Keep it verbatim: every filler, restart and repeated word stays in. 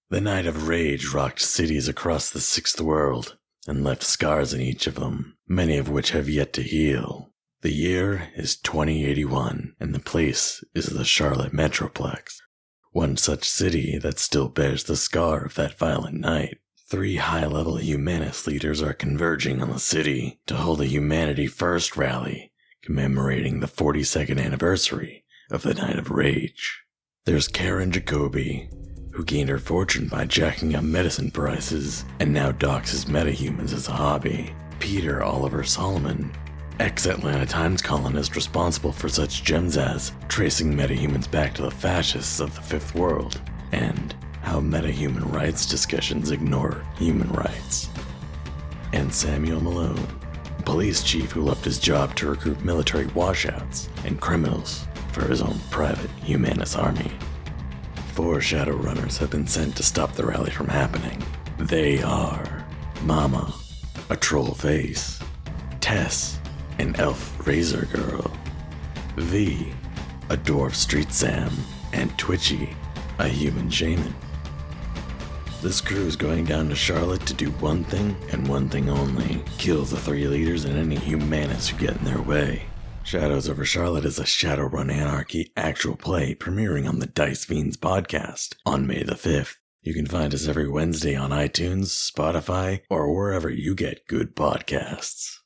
The Night of Rage rocked cities across the Sixth World and left scars in each of them, many of which have yet to heal. The year is twenty eighty-one, and the place is the Charlotte Metroplex, one such city that still bears the scar of that violent night. Three high-level humanist leaders are converging on the city to hold a Humanity First rally commemorating the forty-second anniversary of the Night of Rage. There's Karen Jacoby, who gained her fortune by jacking up medicine prices and now doxes metahumans as a hobby. Peter Oliver Solomon, ex-Atlanta Times columnist responsible for such gems as tracing metahumans back to the fascists of the Fifth World, and how metahuman rights discussions ignore human rights. And Samuel Malone, police chief who left his job to recruit military washouts and criminals for his own private humanist army. Four Shadowrunners have been sent to stop the rally from happening. They are Mama, a troll face, Tess, an elf razor girl, V, a dwarf street Sam, and Twitchy, a human shaman. This crew is going down to Charlotte to do one thing and one thing only: kill the three leaders and any humanists who get in their way. Shadows over Charlotte is a Shadowrun Anarchy actual play premiering on the Dice Fiends podcast on May the fifth. You can find us every Wednesday on iTunes, Spotify, or wherever you get good podcasts.